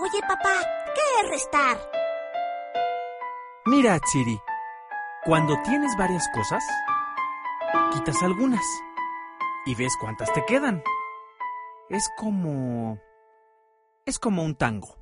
Oye, papá, ¿qué es restar? Mira, Chiri, cuando tienes varias cosas, quitas algunas y ves cuántas te quedan. Es como un tango.